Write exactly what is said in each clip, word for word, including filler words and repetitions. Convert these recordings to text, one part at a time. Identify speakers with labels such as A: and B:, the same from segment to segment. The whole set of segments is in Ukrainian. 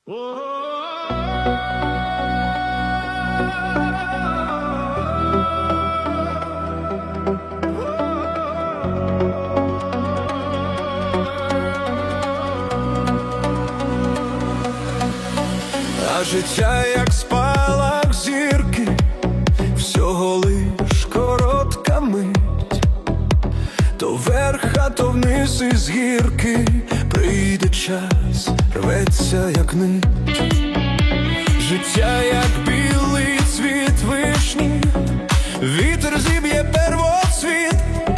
A: А життя, як спалах зірки, всього лиш коротка мить, то вверх, а то вниз із гірки, прийде час, рветься, як нить. Життя, як білий цвіт вишні, вітер зіб'є первоцвіт,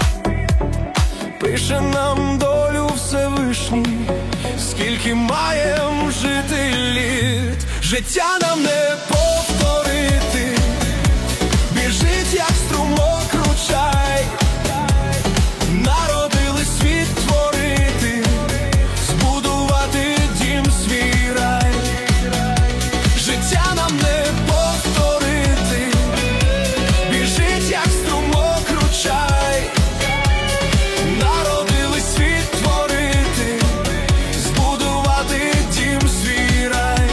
A: пише нам долю Всевишній, скільки маєм жити літ. Життя нам не повторити, біжить, як струмок ручай, народили світ творити, збудувати дім свій рай. Життя нам не повторити, біжить, як струмок ручай, народили світ творити, збудувати дім свій рай.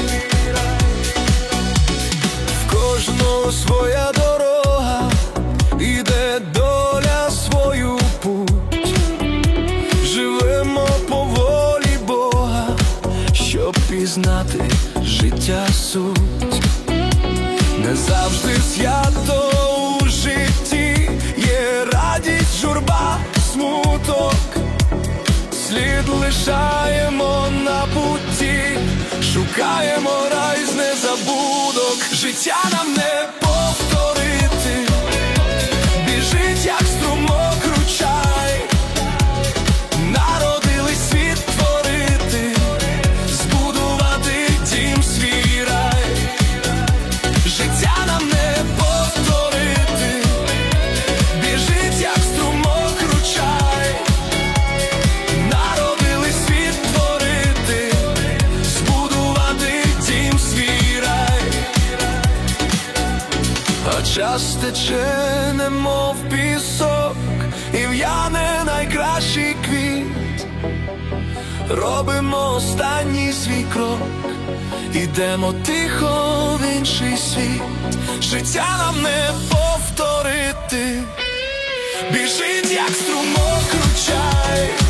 A: В кожного своя дорога, іде доля свою путь, живемо по волі Бога, щоб пізнати життя суть. Не завжди свято у житті, є радість, журба, смуток, слід лишаємо на путі, шукаємо рай з незабудок. Життя нам не повторити, біжить, як струмок ручай, народили світ творити, збудувати дім свій рай. Життя нам не повторити, біжить, як струмок ручай, народили світ творити, збудувати дім свій рай. А час тече, немов пісок, і в'яне найкращий квіт. Робимо останній свій крок, ідемо тихо в інший світ. Життя нам не повторити, біжить, як струмок ручай,